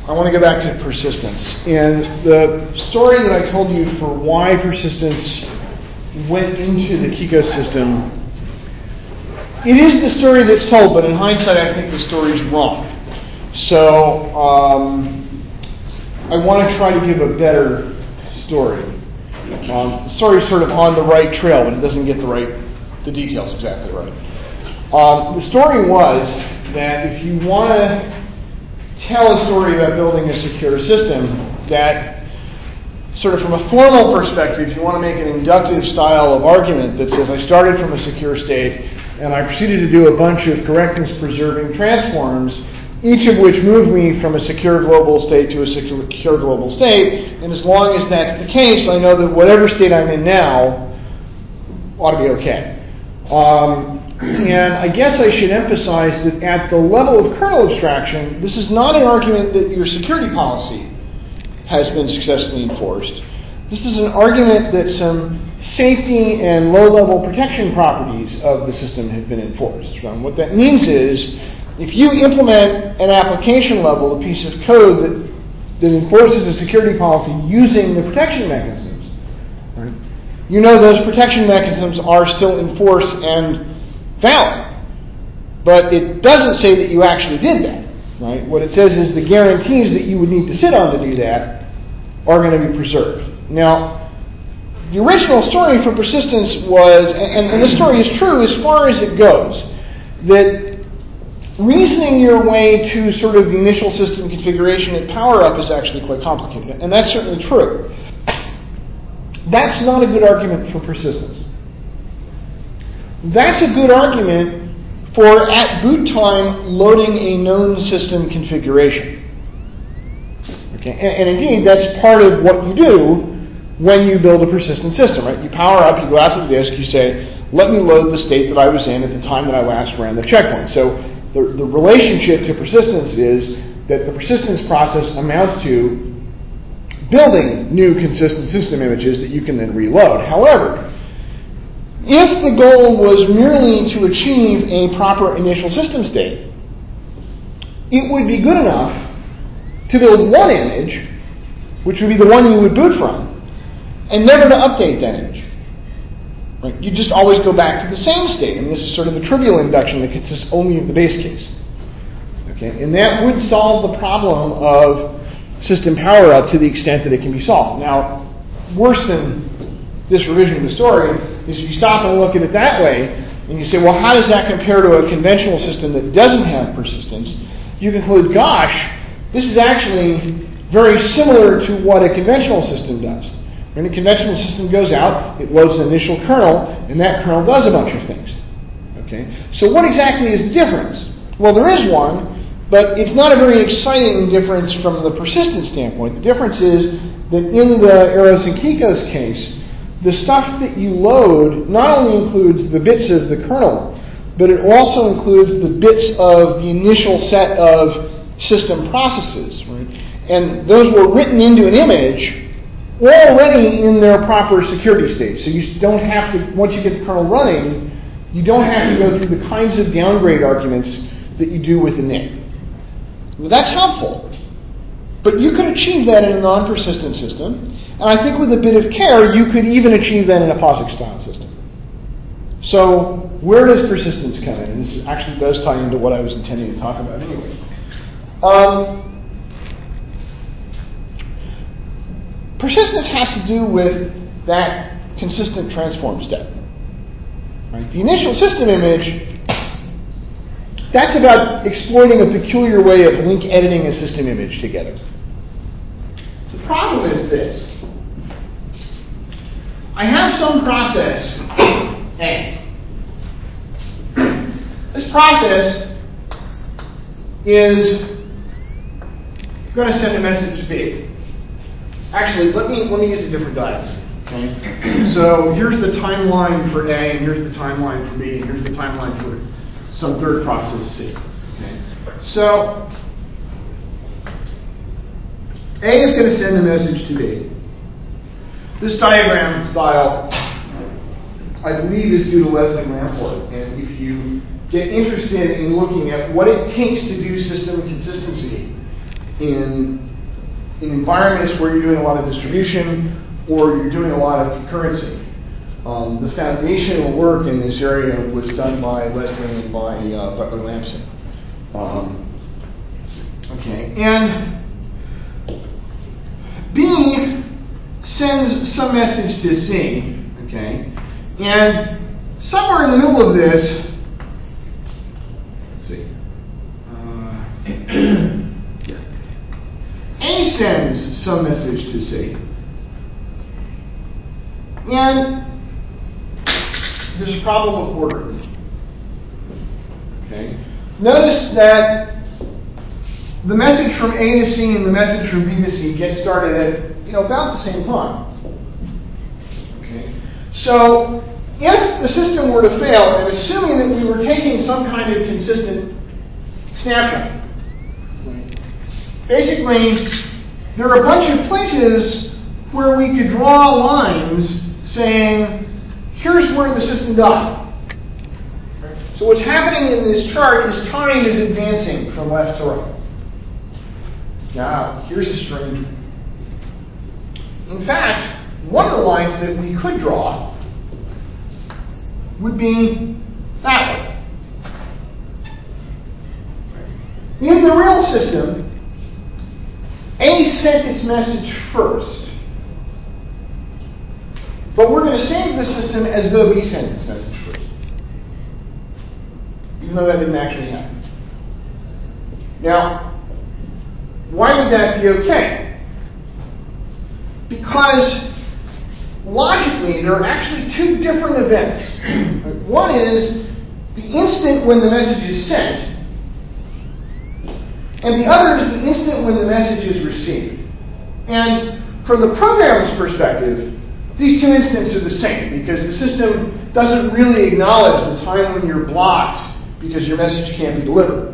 I want to go back to persistence. And the story that I told you for why persistence went into the Kiko system, it is the story that's told, but in hindsight, I think the story's wrong. So I want to try to give a better story. The story's sort of on the right trail, but it doesn't get the details exactly right. The story was that if you want to tell a story about building a secure system, that sort of from a formal perspective, you want to make an inductive style of argument that says, I started from a secure state, and I proceeded to do a bunch of correctness-preserving transforms, each of which moved me from a secure global state to a secure global state, and as long as that's the case, I know that whatever state I'm in now ought to be okay. And I guess I should emphasize that at the level of kernel abstraction, this is not an argument that your security policy has been successfully enforced. This is an argument that some safety and low-level protection properties of the system have been enforced. What that means is, if you implement an application level, a piece of code that enforces a security policy using the protection mechanisms, right, you know those protection mechanisms are still in force and valid. But it doesn't say that you actually did that. Right? What it says is the guarantees that you would need to sit on to do that are going to be preserved. Now, the original story for persistence was, and this story is true as far as it goes, that reasoning your way to sort of the initial system configuration at power-up is actually quite complicated. And that's certainly true. That's not a good argument for persistence. That's a good argument for, at boot time, loading a known system configuration. Okay? And indeed, that's part of what you do when you build a persistent system, right? You power up, you go out to the disk, you say, let me load the state that I was in at the time that I last ran the checkpoint. So the relationship to persistence is that the persistence process amounts to building new consistent system images that you can then reload. However, if the goal was merely to achieve a proper initial system state, it would be good enough to build one image, which would be the one you would boot from, and never to update that image. Right? You just always go back to the same state. And this is sort of a trivial induction that consists only of the base case. Okay? And that would solve the problem of system power-up to the extent that it can be solved. Now, worse than this revision of the story is if you stop and look at it that way, and you say, well, how does that compare to a conventional system that doesn't have persistence? You conclude, gosh, this is actually very similar to what a conventional system does. When a conventional system goes out, it loads an initial kernel, and that kernel does a bunch of things. Okay? So what exactly is the difference? Well, there is one, but it's not a very exciting difference from the persistence standpoint. The difference is that in the Eros and Kiko's case, the stuff that you load not only includes the bits of the kernel, but it also includes the bits of the initial set of system processes. Right? And those were written into an image already in their proper security state. So you don't have to, once you get the kernel running, you don't have to go through the kinds of downgrade arguments that you do with the NIC. Well, that's helpful. But you could achieve that in a non-persistent system. And I think with a bit of care, you could even achieve that in a POSIX-style system. So where does persistence come in? And this actually does tie into what I was intending to talk about anyway. Persistence has to do with that consistent transform step. Right? The initial system image, that's about exploiting a peculiar way of link editing a system image together. The problem is this. I have some process A. This process is going to send a message to B. Actually, let me use a different diagram. Okay? So here's the timeline for A, and here's the timeline for B, and here's the timeline for some third process C. Okay? So A is going to send a message to B. This diagram style, I believe, is due to Leslie Lamport. And if you get interested in looking at what it takes to do system consistency in environments where you're doing a lot of distribution or you're doing a lot of concurrency. The foundational work in this area was done by Leslie and by Butler Lamson. Okay, and B sends some message to C, okay, and somewhere in the middle of this, let's see, A sends some message to C, and there's a problem with ordering. Okay, notice that the message from A to C and the message from B to C get started at about the same time. Okay, so if the system were to fail, and assuming that we were taking some kind of consistent snapshot, basically there are a bunch of places where we could draw lines saying, here's where the system died. So what's happening in this chart is time is advancing from left to right. Now, here's a strange one. In fact, one of the lines that we could draw would be that one. In the real system, A sent its message first. But we're going to save the system as though B sent its message first, even though that didn't actually happen. Now, why would that be okay? Because logically, there are actually two different events. One is the instant when the message is sent, and the other is the instant when the message is received. And from the programmer's perspective, these two instances are the same, because the system doesn't really acknowledge the time when you're blocked because your message can't be delivered.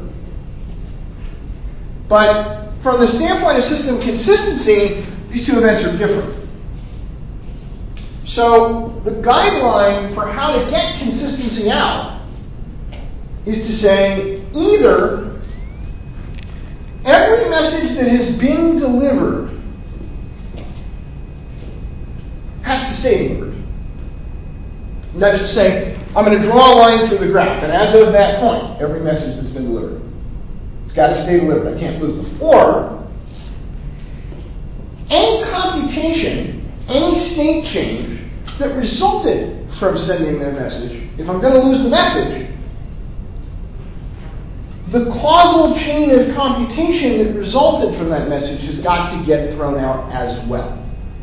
But from the standpoint of system consistency, these two events are different. So the guideline for how to get consistency out is to say either every message that has been delivered has to stay delivered. And that is to say, I'm going to draw a line through the graph, and as of that point, every message that's been delivered, it's got to stay delivered. I can't lose them. Or any computation, any state change that resulted from sending that message, if I'm going to lose the message, the causal chain of computation that resulted from that message has got to get thrown out as well.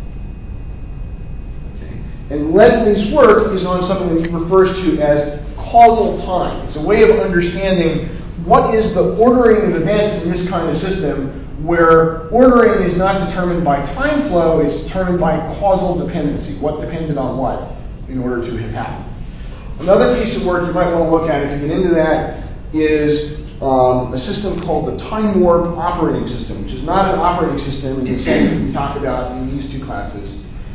Okay. And Leslie's work is on something that he refers to as causal time. It's a way of understanding what is the ordering of events in this kind of system, where ordering is not determined by time flow, it's determined by causal dependency. What depended on what in order to have happened. Another piece of work you might want to look at if you get into that is a system called the Time Warp Operating System, which is not an operating system in the sense that we talk about in these two classes.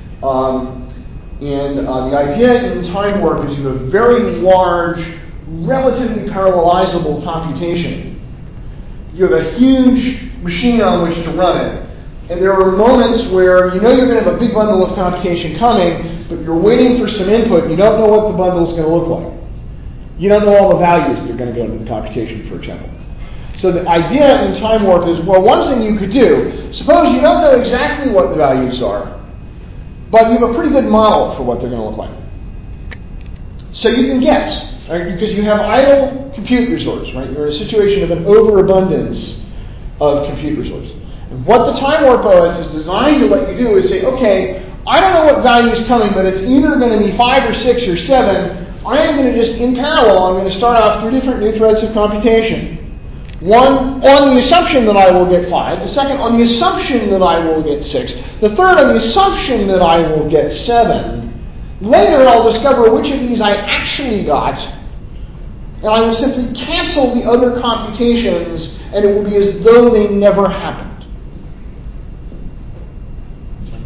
The idea in Time Warp is you have a very large, relatively parallelizable computation. You have a huge machine on which to run it. And there are moments where you know you're going to have a big bundle of computation coming, but you're waiting for some input. You don't know what the bundle is going to look like. You don't know all the values that are going to go into the computation, for example. So the idea in Time Warp is, well, one thing you could do, suppose you don't know exactly what the values are, but you have a pretty good model for what they're going to look like. So you can guess, right? Because you have idle compute resource, right? You're in a situation of an overabundance of compute resource. And what the Time Warp OS is designed to let you do is say, okay, I don't know what value is coming, but it's either going to be 5 or 6 or 7. I am going to just, in parallel, I'm going to start off 3 different new threads of computation. One on the assumption that I will get 5. The second on the assumption that I will get 6. The third on the assumption that I will get 7. Later I'll discover which of these I actually got, and I will simply cancel the other computations, and it will be as though they never happened.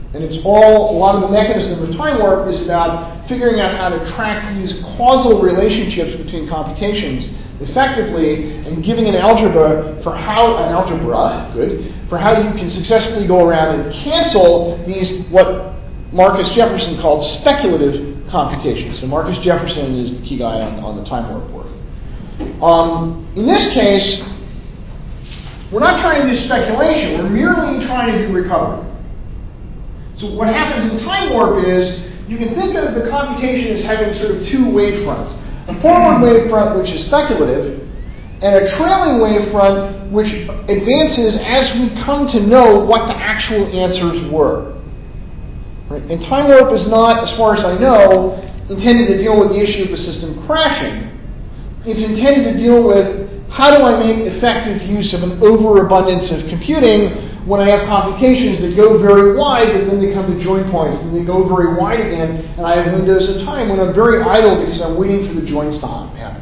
And it's all, a lot of the mechanism of time warp is about figuring out how to track these causal relationships between computations effectively and giving an algebra for how you can successfully go around and cancel these, what Marcus Jefferson called speculative computations. So Marcus Jefferson is the key guy on the time warp board. In this case, we're not trying to do speculation, we're merely trying to do recovery. So what happens in time warp is, you can think of the computation as having sort of two wavefronts. A forward wavefront, which is speculative, and a trailing wavefront, which advances as we come to know what the actual answers were. Right? And time warp is not, as far as I know, intended to deal with the issue of the system crashing. It's intended to deal with how do I make effective use of an overabundance of computing when I have computations that go very wide, but then they come to join points, and they go very wide again, and I have windows of time when I'm very idle because I'm waiting for the joins to happen.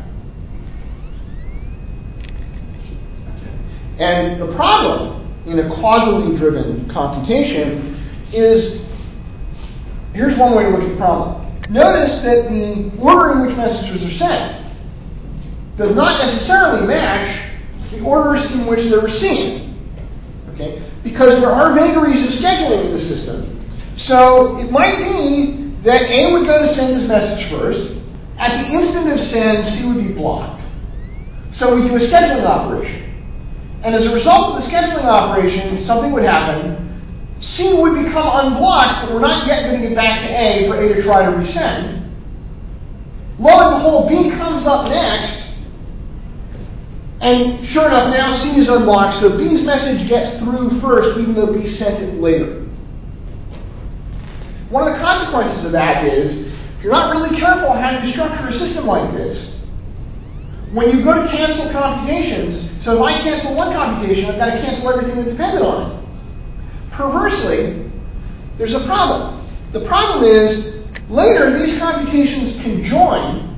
And the problem in a causally driven computation is, here's one way to look at the problem. Notice that the order in which messages are sent does not necessarily match the orders in which they're received. Okay? Because there are vagaries of scheduling in the system. So it might be that A would go to send his message first. At the instant of send, C would be blocked. So we do a scheduling operation. And as a result of the scheduling operation, something would happen. C would become unblocked, but we're not yet going to get back to A for A to try to resend. Lo and behold, B comes up next. And sure enough, now C is unblocked, so B's message gets through first, even though B sent it later. One of the consequences of that is, if you're not really careful how you structure a system like this, when you go to cancel computations, so if I cancel one computation, I've got to cancel everything that depended on it. Perversely, there's a problem. The problem is, later these computations can join.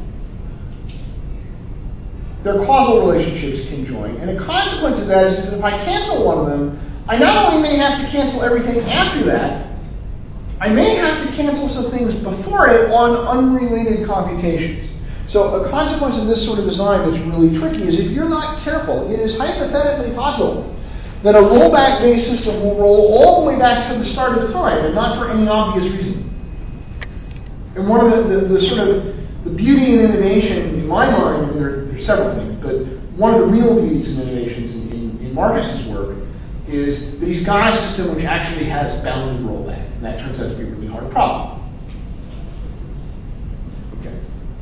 Their causal relationships can join. And a consequence of that is that if I cancel one of them, I not only may have to cancel everything after that, I may have to cancel some things before it on unrelated computations. So a consequence of this sort of design that's really tricky is if you're not careful, it is hypothetically possible that a rollback-based system will roll all the way back to the start of time, and not for any obvious reason. And one of the sort of the beauty and innovation, in my mind, there are several things, but one of the real beauties and innovations in Marcus's work is that he's got a system which actually has bounded rollback. And that turns out to be a really hard problem. Okay.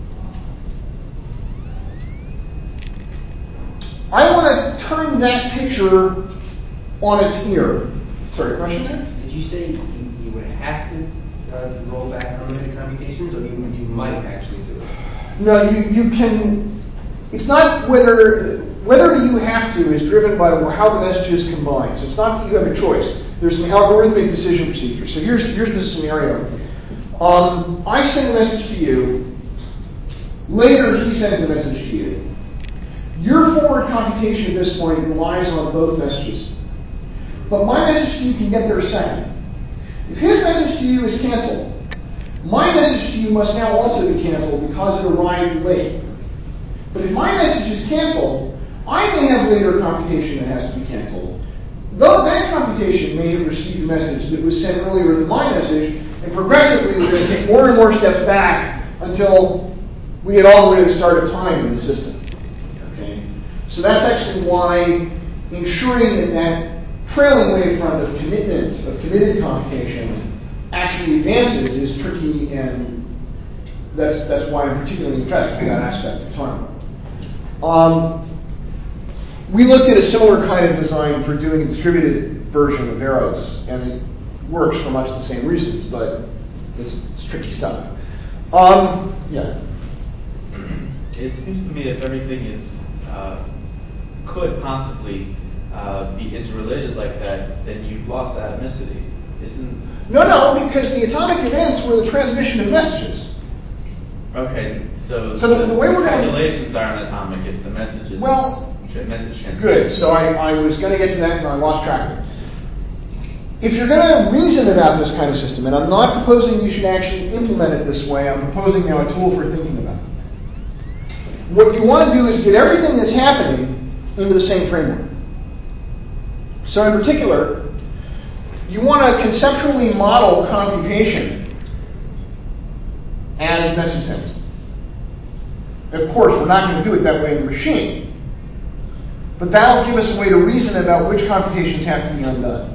I want to turn that picture on its ear. Sorry, question there? Did you say you would have to roll back unlimited computations, or you might actually do it? No, you can. It's not whether you have to is driven by how the messages combine. So it's not that you have a choice. There's an algorithmic decision procedure. So here's the scenario. I send a message to you. Later, he sends a message to you. Your forward computation at this point relies on both messages. But my message to you can get there second. If his message to you is canceled, my message to you must now also be canceled because it arrived late. But if my message is canceled, I may have later computation that has to be canceled. Though that computation may have received a message that was sent earlier than my message, and progressively we're going to take more and more steps back until we get all the way to the start of time in the system. Okay? So that's actually why ensuring that trailing wavefront of committed computation actually advances is tricky, and that's why I'm particularly impressed with that aspect of time. We looked at a similar kind of design for doing a distributed version of Eros, and it works for much the same reasons, but it's tricky stuff. Yeah. It seems to me if everything could possibly be interrelated like that, then you've lost atomicity. No, because the atomic events were the transmission of messages. Okay, so the way we're calculations aren't atomic; it's the messages. Well, message transmission. Good. So I was going to get to that, and I lost track of it. if you're going to reason about this kind of system, and I'm not proposing you should actually implement it this way, I'm proposing now a tool for thinking about it. What you want to do is get everything that's happening into the same framework. So in particular, you want to conceptually model computation as message sends. Of course, we're not going to do it that way in the machine, but that'll give us a way to reason about which computations have to be undone.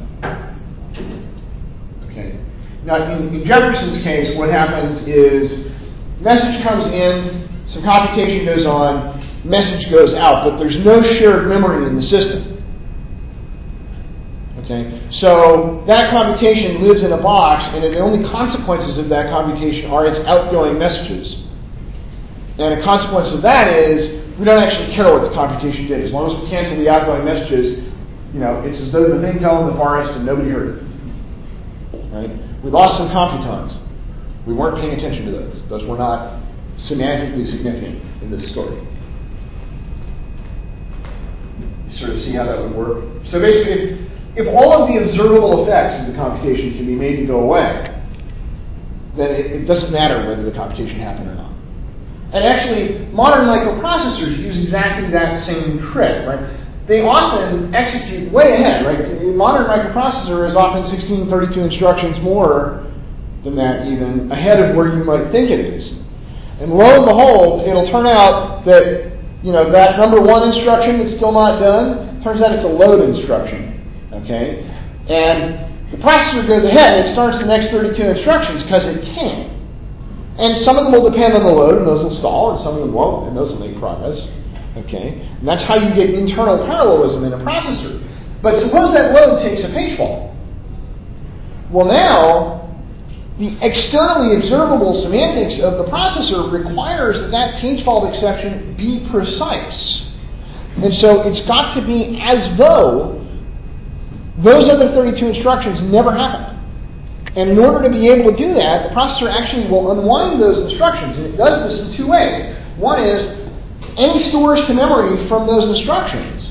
Okay. Now, in Jefferson's case, what happens is message comes in, some computation goes on, message goes out, but there's no shared memory in the system. Okay, so that computation lives in a box, and the only consequences of that computation are its outgoing messages. And a consequence of that is we don't actually care what the computation did. As long as we cancel the outgoing messages, it's as though the thing fell in the forest and nobody heard it. Right? We lost some computons. We weren't paying attention to those. Those were not semantically significant in this story. You sort of see how that would work. So basically, if all of the observable effects of the computation can be made to go away, then it doesn't matter whether the computation happened or not. And actually, modern microprocessors use exactly that same trick, right? They often execute way ahead, right? A modern microprocessor is often 16, 32 instructions more than that even, ahead of where you might think it is. And lo and behold, it'll turn out that, that number one instruction that's still not done, turns out it's a load instruction. Okay? And the processor goes ahead and it starts the next 32 instructions because it can. And some of them will depend on the load, and those will stall, and some of them won't, and those will make progress. Okay? And that's how you get internal parallelism in a processor. But suppose that load takes a page fault. Well, now, the externally observable semantics of the processor requires that page fault exception be precise. And so it's got to be as though those other 32 instructions never happened. And in order to be able to do that, the processor actually will unwind those instructions. And it does this in two ways. One is, any stores to memory from those instructions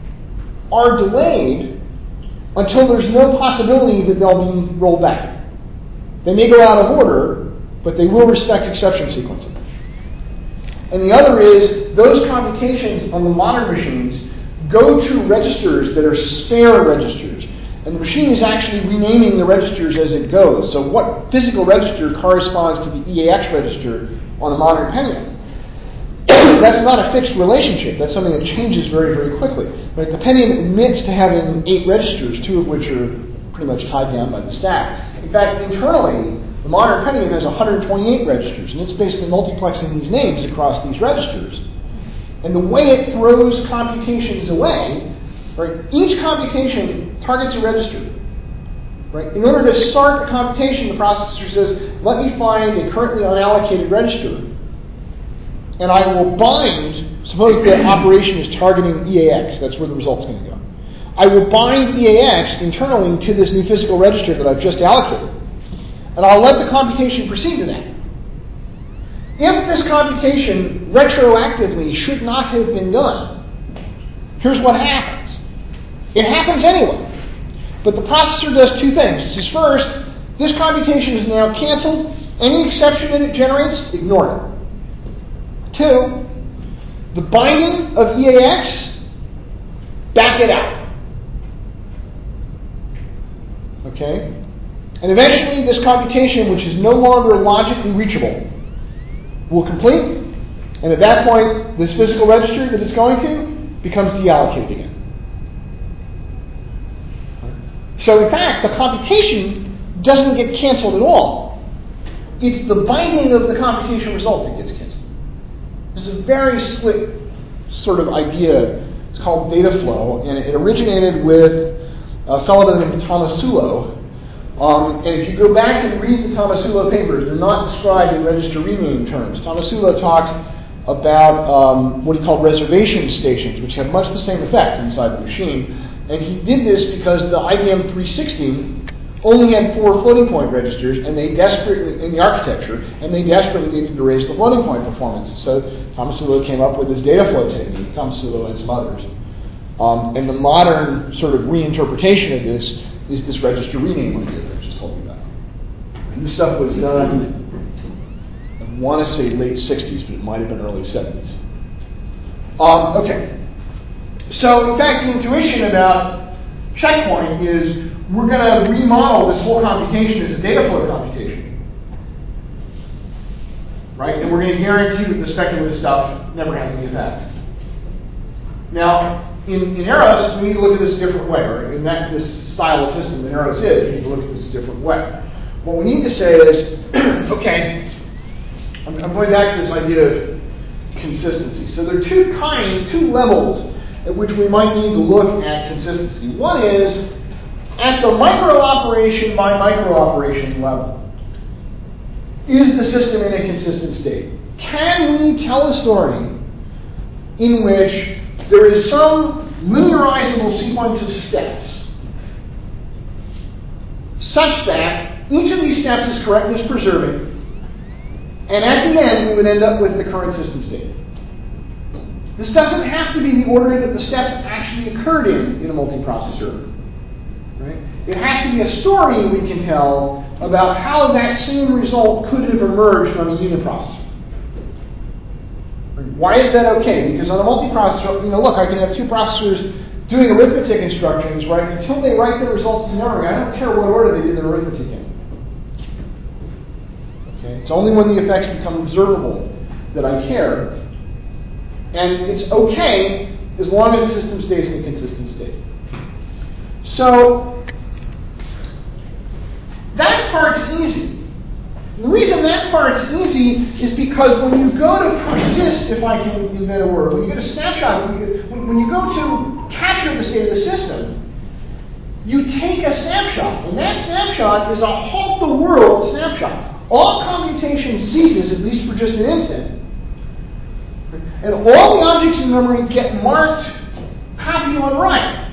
are delayed until there's no possibility that they'll be rolled back. They may go out of order, but they will respect exception sequencing. And the other is, those computations on the modern machines go to registers that are spare registers. And the machine is actually renaming the registers as it goes. So what physical register corresponds to the EAX register on a modern Pentium? That's not a fixed relationship. That's something that changes very, very quickly. Right? The Pentium admits to having 8 registers, 2 of which are pretty much tied down by the stack. In fact, internally, the modern Pentium has 128 registers, and it's basically multiplexing these names across these registers. And the way it throws computations away, right, each computation targets a register. Right? In order to start the computation, the processor says, let me find a currently unallocated register, and I will bind, suppose the operation is targeting EAX, that's where the result's going to go. I will bind EAX internally to this new physical register that I've just allocated, and I'll let the computation proceed to that. If this computation retroactively should not have been done, here's what happens. It happens anyway. But the processor does two things. It says, first, this computation is now canceled. Any exception that it generates, ignore it. 2, the binding of EAX, back it out. Okay? And eventually this computation, which is no longer logically reachable, will complete, and at that point, this physical register that it's going to becomes deallocated again. So in fact, the computation doesn't get canceled at all. It's the binding of the computation result that gets canceled. This is a very slick sort of idea. It's called data flow, and it originated with a fellow named Tomasulo. And if you go back and read the Tomasulo papers, they're not described in register renaming terms. Tomasulo talks about what he called reservation stations, which have much the same effect inside the machine. And he did this because the IBM 360 only had 4 floating point registers, and they desperately, in the architecture, and they desperately needed to raise the floating point performance. So Tomasulo came up with this data flow technique, Tomasulo and some others. And the modern sort of reinterpretation of this is this register rename idea that I just told you about. And this stuff was done, I want to say late 60s, but it might have been early 70s. Okay. So, in fact, the intuition about Checkpoint is we're going to remodel this whole computation as a data flow computation. Right? And we're going to guarantee that the speculative stuff never has any effect. Now, in Eros, we need to look at this a different way, or in this style of system that Eros is, we need to look at this a different way. What we need to say is, okay, I'm going back to this idea of consistency. So there are two levels at which we might need to look at consistency. One is at the micro operation by micro operation level. Is the system in a consistent state? Can we tell a story in which there is some linearizable sequence of steps such that each of these steps is correctness preserving, and at the end we would end up with the current system state? This doesn't have to be the order that the steps actually occurred in a multiprocessor. Right? It has to be a story we can tell about how that same result could have emerged on a uniprocessor. Why is that okay? Because on a multiprocessor, look, I can have two processors doing arithmetic instructions, right? Until they write their results in memory, I don't care what order they did their arithmetic in. Okay? It's only when the effects become observable that I care. And it's okay as long as the system stays in a consistent state. So, that part's easy. The reason that part's easy is because when you go to persist, if I can invent a word, when you get a snapshot, when you go to capture the state of the system, you take a snapshot, and that snapshot is a halt the world snapshot. All computation ceases, at least for just an instant, and all the objects in memory get marked copy on write.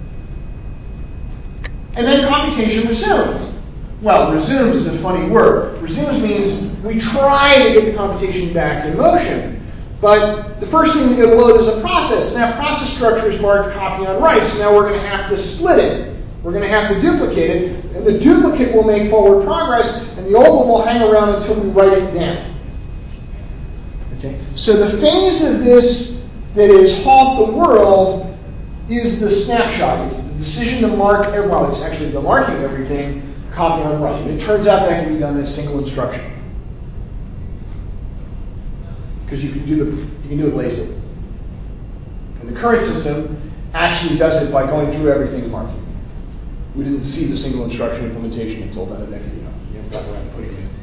And then computation resumes. Well, resumes is a funny word. Resumes means we try to get the computation back in motion. But the first thing we got to load is a process, and that process structure is marked copy on write, so now we're going to have to split it. We're going to have to duplicate it, and the duplicate will make forward progress, and the old one will hang around until we write it down. Okay? So the phase of this that is halt the world is the snapshot. It's the decision to mark, well, it's actually the marking everything, copy on write. And it turns out that can be done in a single instruction. Because you can do it lazily. And the current system actually does it by going through everything and marking. We didn't see the single instruction implementation until about a decade ago. We haven't gotten around to putting it in.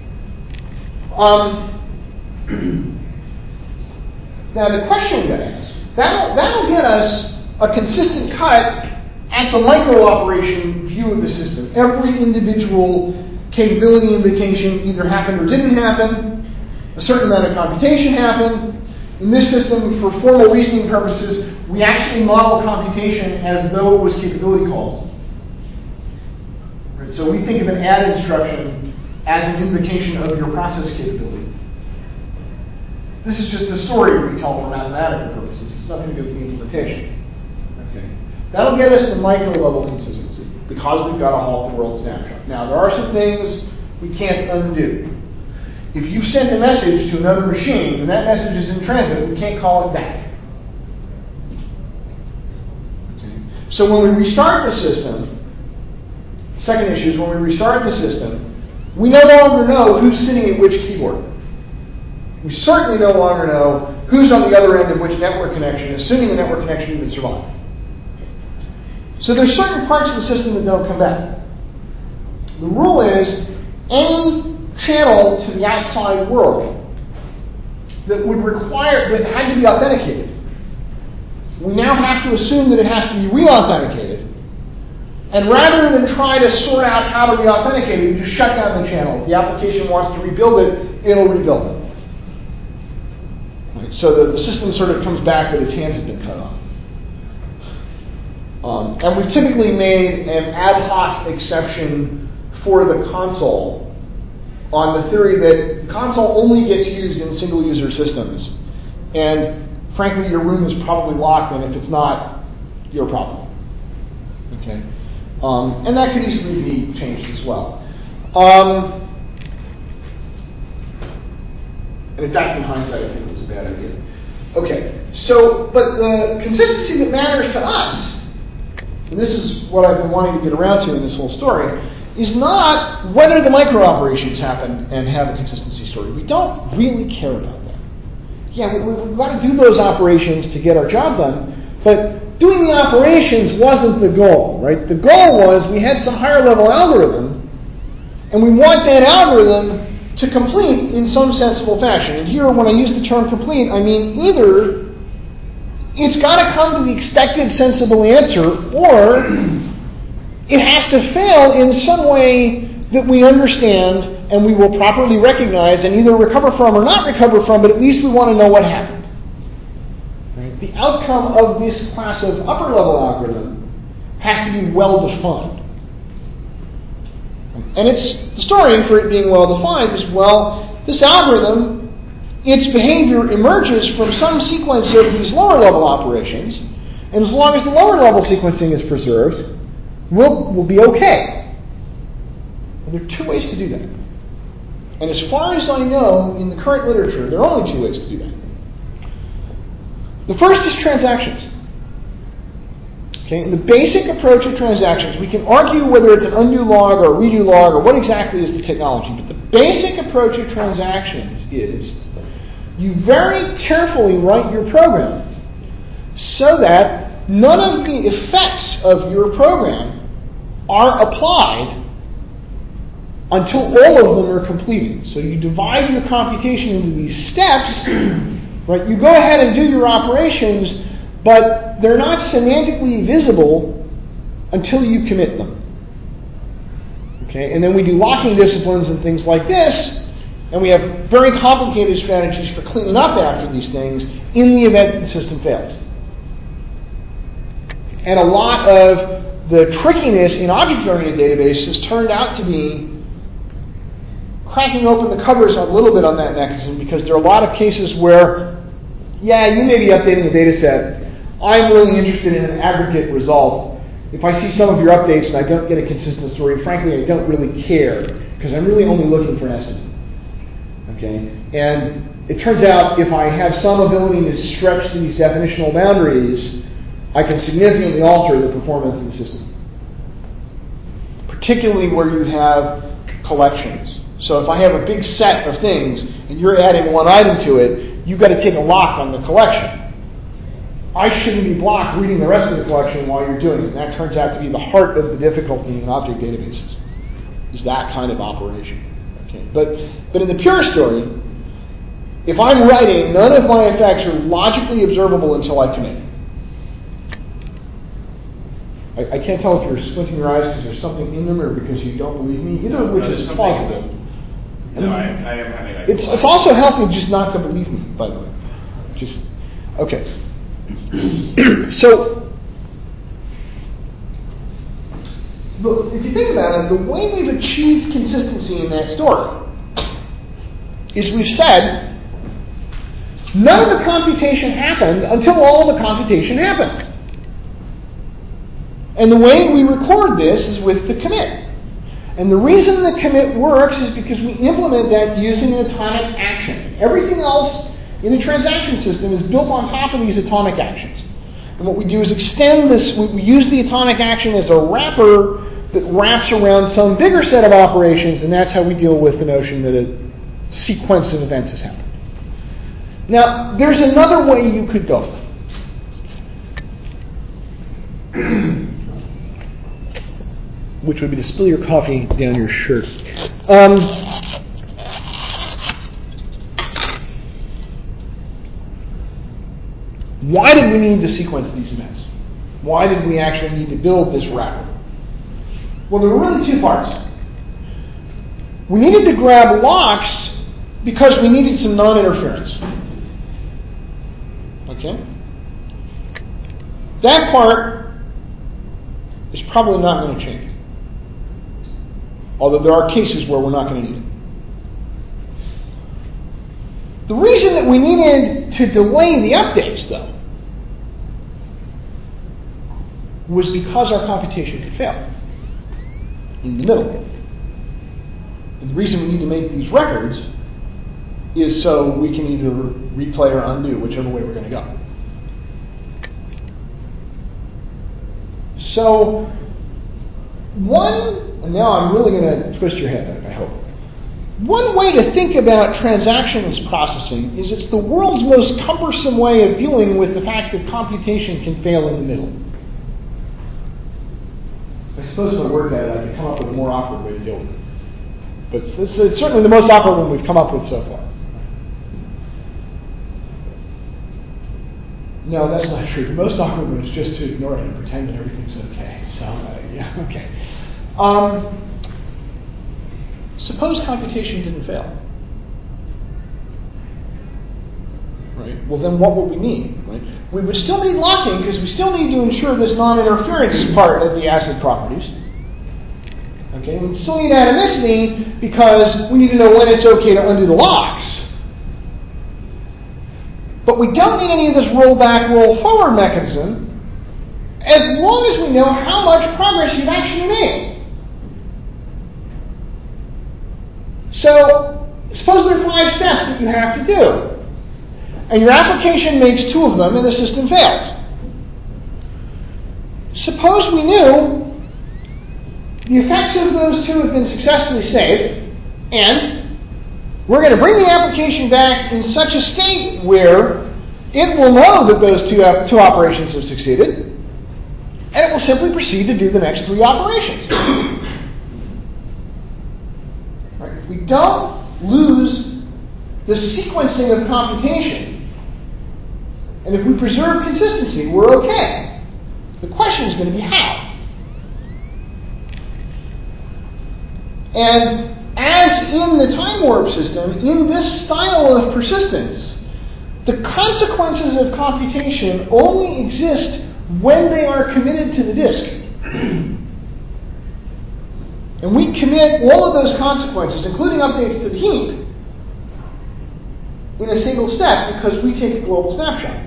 Now the question we got to ask, that'll get us a consistent cut at the micro operation view of the system. Every individual capability invocation either happened or didn't happen. A certain amount of computation happened. In this system, for formal reasoning purposes, we actually model computation as though it was capability calls. Right? So we think of an add instruction as an invocation of your process capability. This is just a story we tell for mathematical purposes. It's nothing to do with the implementation. Okay. That'll get us to micro-level consistency because we've got a halt the world snapshot. Now, there are some things we can't undo. If you send a message to another machine and that message is in transit, we can't call it back. Okay. So when we restart the system, second issue is when we restart the system, we no longer know who's sitting at which keyboard. We certainly no longer know who's on the other end of which network connection, assuming the network connection even survived. So there's certain parts of the system that don't come back. The rule is any channel to the outside world that had to be authenticated. We now have to assume that it has to be re-authenticated. And rather than try to sort out how to re-authenticate it, we just shut down the channel. If the application wants to rebuild it, it'll rebuild it. Right? So the system sort of comes back that its hands have been cut off. And we've typically made an ad hoc exception for the console on the theory that the console only gets used in single-user systems. And frankly, your room is probably locked, and if it's not, your problem. Okay. And that could easily be changed as well. And in fact, in hindsight, I think it was a bad idea. Okay, so, but the consistency that matters to us, and this is what I've been wanting to get around to in this whole story, is not whether the micro-operations happen and have a consistency story. We don't really care about that. Yeah, we've got to do those operations to get our job done, but doing the operations wasn't the goal, right? The goal was we had some higher level algorithm, and we want that algorithm to complete in some sensible fashion. And here, when I use the term complete, I mean either it's got to come to the expected sensible answer, or it has to fail in some way that we understand and we will properly recognize and either recover from or not recover from, but at least we want to know what happened. Right? The outcome of this class of upper level algorithm has to be well defined. And it's the story for it being well defined is, well, this algorithm, its behavior emerges from some sequence of these lower level operations, and as long as the lower level sequencing is preserved, we'll be okay. And there are two ways to do that. And as far as I know, in the current literature, there are only two ways to do that. The first is transactions. Okay, and the basic approach of transactions, we can argue whether it's an undo log or a redo log or what exactly is the technology, but the basic approach of transactions is you very carefully write your program so that none of the effects of your program are applied until all of them are completed. So you divide your computation into these steps, right? You go ahead and do your operations, but they're not semantically visible until you commit them. Okay, and then we do locking disciplines and things like this, and we have very complicated strategies for cleaning up after these things in the event that the system fails. And a lot of the trickiness in object-oriented databases turned out to be cracking open the covers a little bit on that mechanism, because there are a lot of cases where, yeah, you may be updating the data set. I'm really interested in an aggregate result. If I see some of your updates and I don't get a consistent story, frankly, I don't really care, because I'm really only looking for an estimate. Okay? And it turns out if I have some ability to stretch these definitional boundaries, I can significantly alter the performance of the system. Particularly where you have collections. So if I have a big set of things and you're adding one item to it, you've got to take a lock on the collection. I shouldn't be blocked reading the rest of the collection while you're doing it. And that turns out to be the heart of the difficulty in object databases, is that kind of operation. Okay. But in the pure story, if I'm writing, none of my effects are logically observable until I commit. I can't tell if you're squinting your eyes because there's something in them or because you don't believe me, either of which is plausible. No, I am having. It's also healthy just not to believe me, by the way. Just okay. So, if you think about it, the way we've achieved consistency in that story is we've said none of the computation happened until all of the computation happened. And the way we record this is with the commit. And the reason the commit works is because we implement that using an atomic action. Everything else in the transaction system is built on top of these atomic actions. And what we do is extend this, we use the atomic action as a wrapper that wraps around some bigger set of operations, and that's how we deal with the notion that a sequence of events has happened. Now, there's another way you could go. Which would be to spill your coffee down your shirt. Why did we need to sequence these events? Why did we actually need to build this wrapper? Well, there were really two parts. We needed to grab locks because we needed some non-interference. Okay? That part is probably not going to change. Although there are cases where we're not going to need it. The reason that we needed to delay the updates, though, was because our computation could fail. in the middle. And the reason we need to make these records is so we can either replay or undo, whichever way we're going to go. So, and now I'm really going to twist your head, I hope. One way to think about transactions processing is it's the world's most cumbersome way of dealing with the fact that computation can fail in the middle. I suppose if I worked at it, I could come up with a more awkward way to deal with it. But it's certainly the most awkward one we've come up with so far. No, that's not true. The most awkward one is just to ignore it and pretend that everything's okay. So, yeah, okay. Suppose computation didn't fail. Right? Well, then what would we need? Right? We would still need locking because we still need to ensure this non-interference part of the ACID properties. Okay, we still need atomicity because we need to know when it's okay to undo the locks. But we don't need any of this roll-back, roll-forward mechanism as long as we know how much progress you've actually made. So, suppose there are 5 steps that you have to do. And your application makes 2 of them and the system fails. Suppose we knew the effects of those 2 have been successfully saved, and we're going to bring the application back in such a state where it will know that those two operations have succeeded, and it will simply proceed to do the next 3 operations. Right? If we don't lose the sequencing of computation, and if we preserve consistency, we're okay. The question is going to be how. And as in the time warp system, in this style of persistence, the consequences of computation only exist when they are committed to the disk. And we commit all of those consequences, including updates to the heap, in a single step because we take a global snapshot.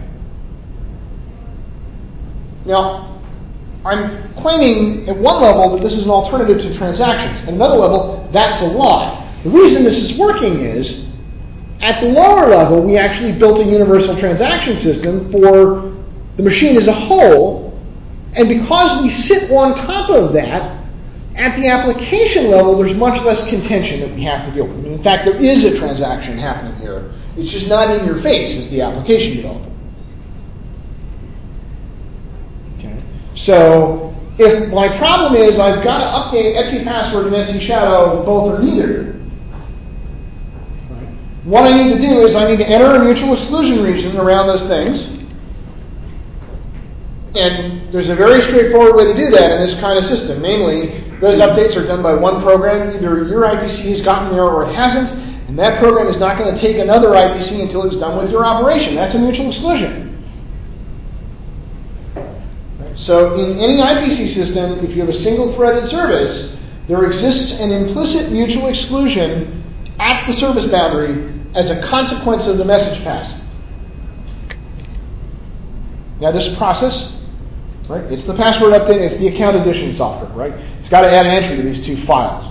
Now, I'm claiming at one level that this is an alternative to transactions. At another level, that's a lie. The reason this is working is, at the lower level, we actually built a universal transaction system for the machine as a whole, and because we sit on top of that, at the application level, there's much less contention that we have to deal with. I mean, in fact, there is a transaction happening here. It's just not in your face as the application developer. Okay. So, if my problem is I've got to update Etsy password and Etsy shadow, both or neither, right? What I need to do is I need to enter a mutual exclusion region around those things. And there's a very straightforward way to do that in this kind of system. Namely, those updates are done by one program. Either your IPC has gotten there or it hasn't, and that program is not going to take another IPC until it's done with your operation. That's a mutual exclusion. Right? So in any IPC system, if you have a single-threaded service, there exists an implicit mutual exclusion at the service boundary as a consequence of the message pass. Now this process, right? It's the password update, it's the account addition software, right? It's got to add an entry to these 2 files.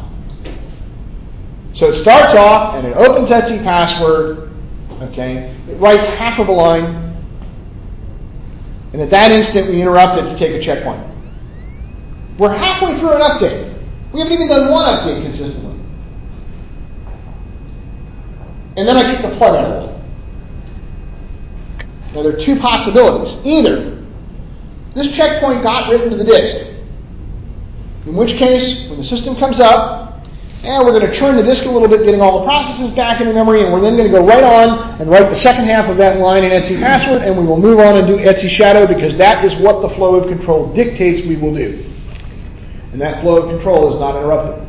So it starts off and it opens Etsy password, okay? It writes half of a line, and at that instant we interrupt it to take a checkpoint. We're halfway through an update. We haven't even done one update consistently. And then I kick the plug out of it. Now there are 2 possibilities. Either this checkpoint got written to the disk, in which case, when the system comes up, and we're going to churn the disk a little bit, getting all the processes back into memory, and we're then going to go right on and write the second half of that line in Etsy password, and we will move on and do Etsy shadow because that is what the flow of control dictates we will do. And that flow of control is not interrupted.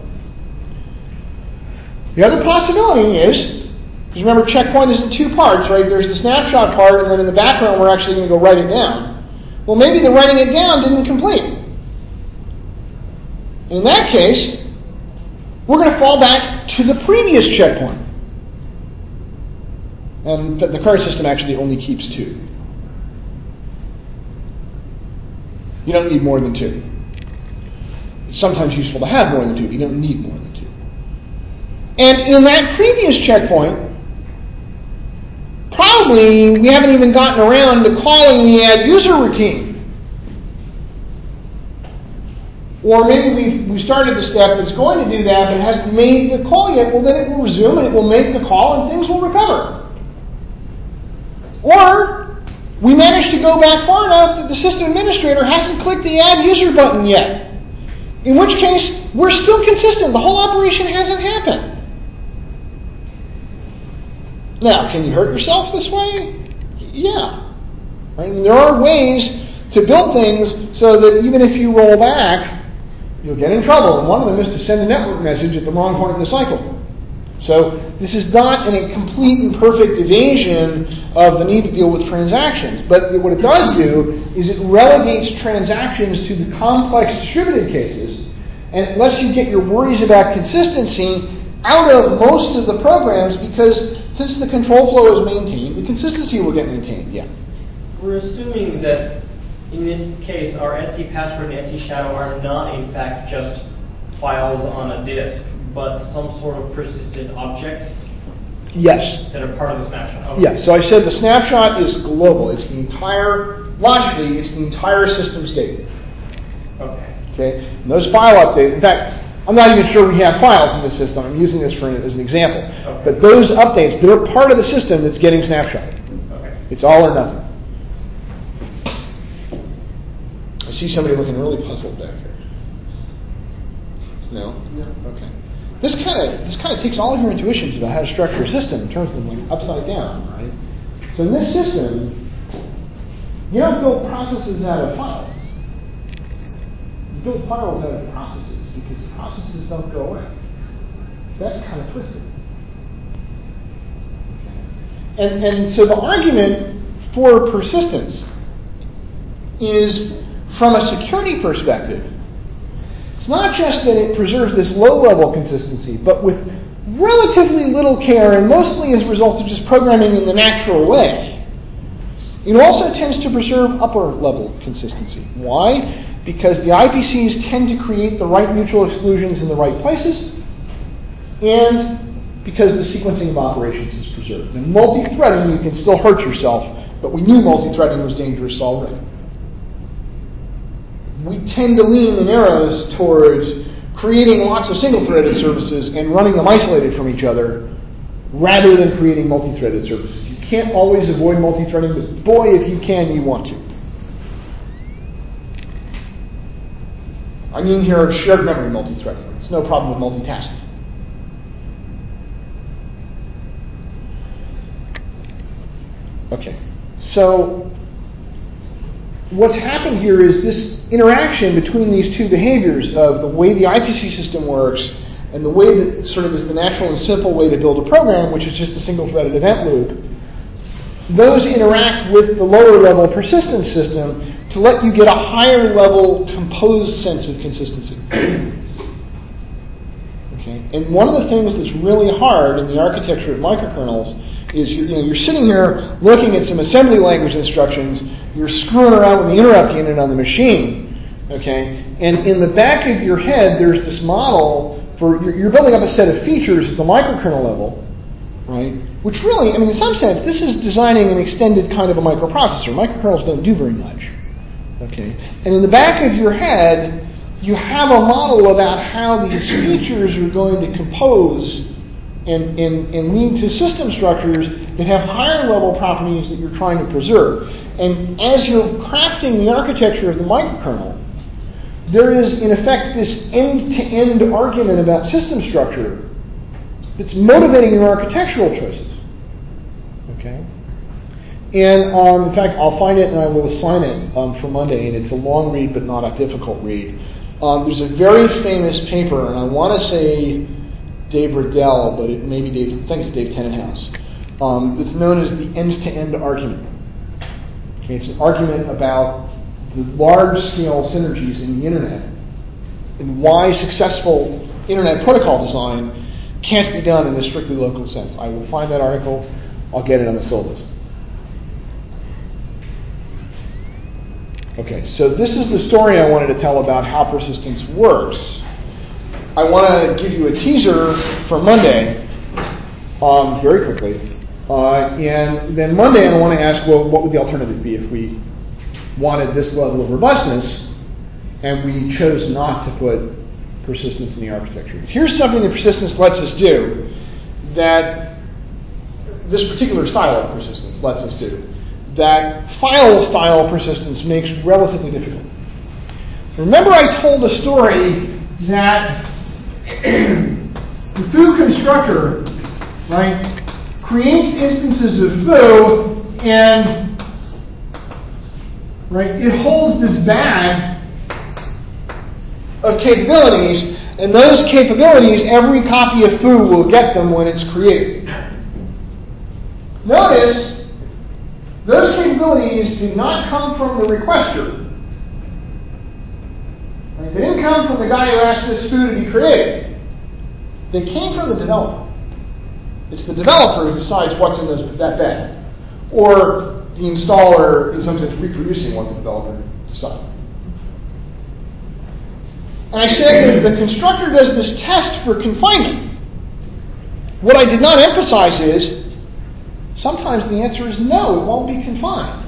The other possibility is, because remember, checkpoint is in 2 parts, right? There's the snapshot part, and then in the background we're actually going to go write it down. Well, maybe the writing it down didn't complete. In that case, we're going to fall back to the previous checkpoint. And the current system actually only keeps 2. You don't need more than 2. sometimes useful to have more than two, but you don't need more than two. And in that previous checkpoint, probably we haven't even gotten around to calling the add user routine. Or maybe we started the step that's going to do that, but hasn't made the call yet. Well, then it will resume and it will make the call and things will recover. Or we managed to go back far enough that the system administrator hasn't clicked the add user button yet. In which case, we're still consistent. The whole operation hasn't happened. Now, can you hurt yourself this way? Yeah. Right? And there are ways to build things so that even if you roll back, you'll get in trouble. And one of them is to send a network message at the wrong point in the cycle. So this is not a complete and perfect evasion of the need to deal with transactions. But what it does do is it relegates transactions to the complex distributed cases and it lets you get your worries about consistency out of most of the programs, because since the control flow is maintained, the consistency will get maintained. Yeah. We're assuming that in this case, our etc password and etc shadow are not, in fact, just files on a disk, but some sort of persistent objects. Yes. That are part of the snapshot. Okay. Yes. So I said the snapshot is global. It's the entire, logically, it's the entire system state. Okay. And those file updates. In fact, I'm not even sure we have files in this system. I'm using this as an example. Okay. But those updates, they're part of the system that's getting snapshotted. Okay. It's all or nothing. I see somebody looking really puzzled back here. No? Okay. This kind of takes all of your intuitions about how to structure a system in terms of like upside down, right? So in this system, you don't build processes out of files. You build files out of processes because the processes don't go away. That's kind of twisted. Okay. And so the argument for persistence is, from a security perspective, it's not just that it preserves this low-level consistency, but with relatively little care and mostly as a result of just programming in the natural way. It also tends to preserve upper-level consistency. Why? Because the IPCs tend to create the right mutual exclusions in the right places, and because the sequencing of operations is preserved. In multi-threading, you can still hurt yourself, but we knew multi-threading was dangerous already. We tend to lean in arrows towards creating lots of single-threaded services and running them isolated from each other rather than creating multi-threaded services. You can't always avoid multi-threading, but boy, if you can, you want to. I mean here shared memory multi-threading. It's no problem with multitasking. Okay, so what's happened here is this interaction between these two behaviors of the way the IPC system works and the way that sort of is the natural and simple way to build a program, which is just a single-threaded event loop. Those interact with the lower-level persistence system to let you get a higher-level composed sense of consistency. Okay, and one of the things that's really hard in the architecture of microkernels is you're sitting here looking at some assembly language instructions. You're screwing around with the interrupt unit on the machine, okay? And in the back of your head, there's this model for you're building up a set of features at the microkernel level, right? Which really, I mean, in some sense, this is designing an extended kind of a microprocessor. Microkernels don't do very much, okay? And in the back of your head, you have a model about how these features are going to compose and lead to system structures that have higher level properties that you're trying to preserve. And as you're crafting the architecture of the microkernel, there is, in effect, this end-to-end argument about system structure that's motivating your architectural choices. Okay? And, in fact, I'll find it and I will assign it for Monday, and it's a long read but not a difficult read. There's a very famous paper, and I want to say Dave Riddell, but it may be I think it's Dave Tenenhouse. It's known as the end-to-end argument. Okay, it's an argument about the large-scale synergies in the internet and why successful internet protocol design can't be done in a strictly local sense. I will find that article. I'll get it on the syllabus. Okay, so this is the story I wanted to tell about how persistence works. I want to give you a teaser for Monday, very quickly. And then Monday I want to ask, well, what would the alternative be if we wanted this level of robustness and we chose not to put persistence in the architecture? Here's something that persistence lets us do that this particular style of persistence lets us do that file style persistence makes relatively difficult. Remember I told a story that the foo constructor, right, creates instances of foo and right, it holds this bag of capabilities, and those capabilities, every copy of foo will get them when it's created. Notice those capabilities did not come from the requester. Right? They didn't come from the guy who asked this foo to be created. They came from the developer. It's the developer who decides what's in that bag. Or the installer, in some sense, reproducing what the developer decided. And I said that the constructor does this test for confinement. What I did not emphasize is sometimes the answer is no, it won't be confined.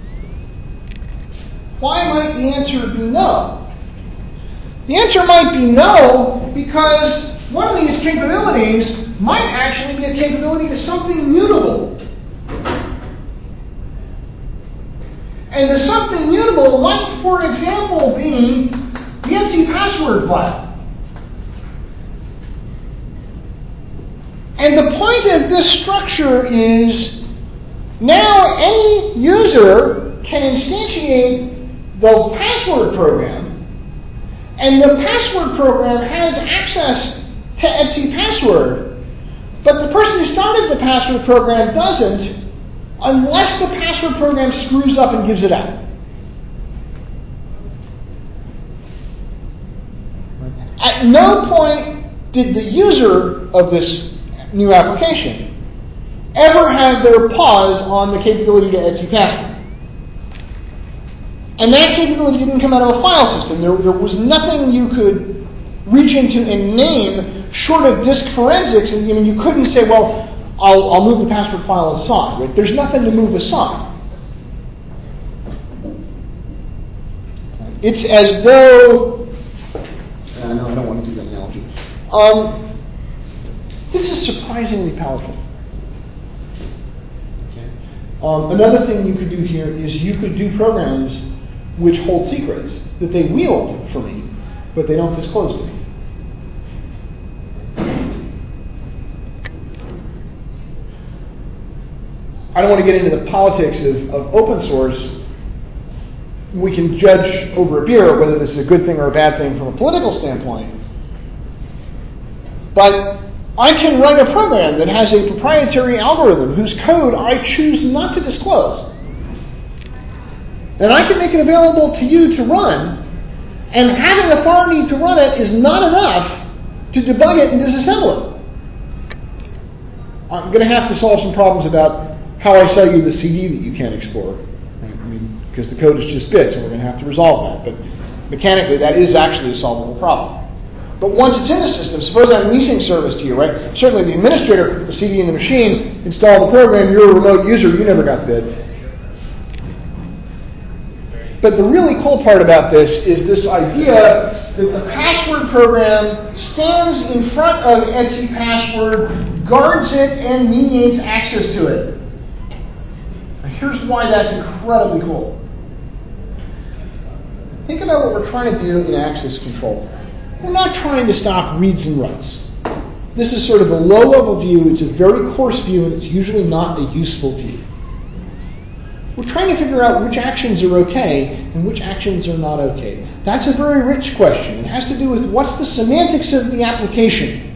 Why might the answer be no? The answer might be no because one of these capabilities might actually be a capability to something mutable. And the something mutable might, for example, be the etc password file. And the point of this structure is now any user can instantiate the password program, and the password program has access to etc password, but the person who started the password program doesn't unless the password program screws up and gives it out. At no point did the user of this new application ever have their paws on the capability to etc password. And that capability didn't come out of a file system. There was nothing you could reach into and name short of disk forensics, and you couldn't say, well, I'll move the password file aside. Right? There's nothing to move aside. It's as though, I don't want to do that analogy. This is surprisingly powerful. Okay. Another thing you could do here is you could do programs which hold secrets that they wield for me, but they don't disclose to me. I don't want to get into the politics of open source. We can judge over a beer whether this is a good thing or a bad thing from a political standpoint. But I can write a program that has a proprietary algorithm whose code I choose not to disclose. And I can make it available to you to run, and having authority to run it is not enough to debug it and disassemble it. I'm going to have to solve some problems about how I sell you the CD that you can't explore. Right? Because the code is just bits, and we're going to have to resolve that. But mechanically, that is actually a solvable problem. But once it's in the system, suppose I'm leasing service to you, right? Certainly the administrator put the CD in the machine, installed the program, you're a remote user, you never got the bits. But the really cool part about this is this idea that the password program stands in front of etc password, guards it, and mediates access to it. Now, here's why that's incredibly cool. Think about what we're trying to do in access control. We're not trying to stop reads and writes. This is sort of a low-level view. It's a very coarse view, and it's usually not a useful view. We're trying to figure out which actions are okay and which actions are not okay. That's a very rich question. It has to do with what's the semantics of the application.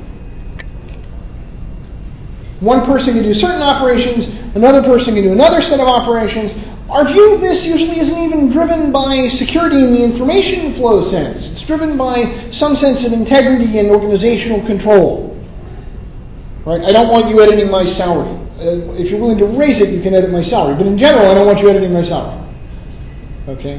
One person can do certain operations, another person can do another set of operations. Our view of this usually isn't even driven by security in the information flow sense. It's driven by some sense of integrity and organizational control. Right? I don't want you editing my salary. If you're willing to raise it, you can edit my salary. But in general, I don't want you editing my salary. Okay?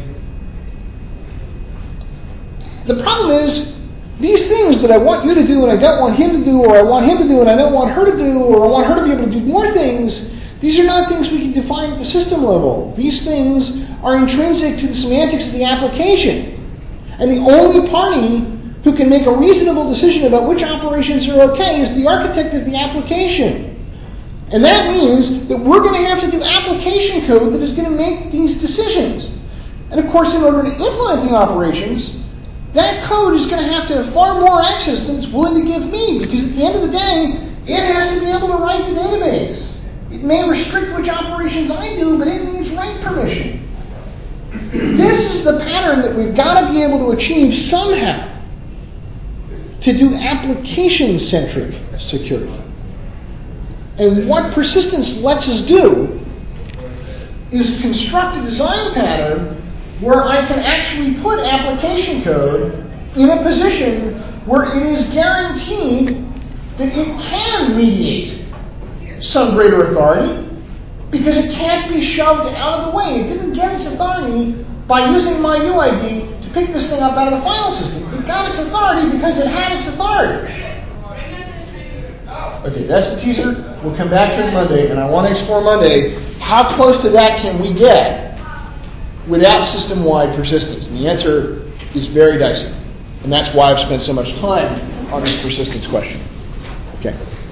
The problem is, these things that I want you to do and I don't want him to do, or I want him to do and I don't want her to do, or I want her to be able to do more things, these are not things we can define at the system level. These things are intrinsic to the semantics of the application. And the only party who can make a reasonable decision about which operations are okay is the architect of the application. And that means that we're going to have to do application code that is going to make these decisions. And of course, in order to implement the operations, that code is going to have far more access than it's willing to give me, because at the end of the day, it has to be able to write the database. It may restrict which operations I do, but it needs write permission. This is the pattern that we've got to be able to achieve somehow to do application-centric security. And what persistence lets us do is construct a design pattern where I can actually put application code in a position where it is guaranteed that it can mediate some greater authority, because it can't be shoved out of the way. It didn't get its authority by using my UID to pick this thing up out of the file system. It got its authority because it had its authority. Okay, that's the teaser. We'll come back to it Monday, and I want to explore Monday how close to that can we get without system-wide persistence. And the answer is very dicey. And that's why I've spent so much time on this persistence question. Okay.